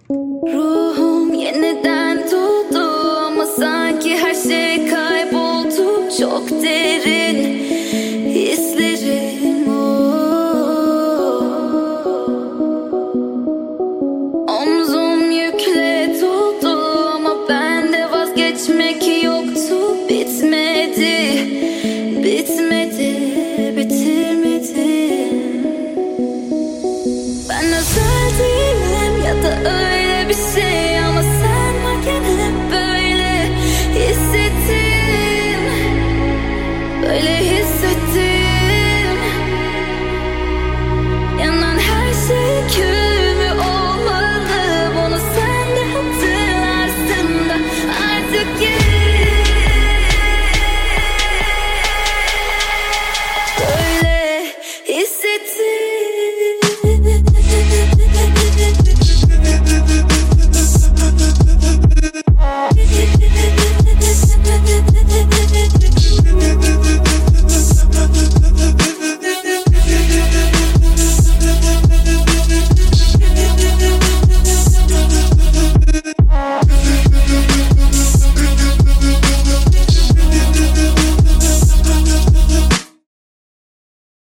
Ruhum yeniden doğdu ama sanki her şey kayboldu. Çok derin hislerim omzum yükle doldu ama bende vazgeçmek yoktu. Bitmedi, bitmedi, bitirmedi. Ben özel değilim ya da öyle bir şey, ama sen varken hep böyle hissettim. Böyle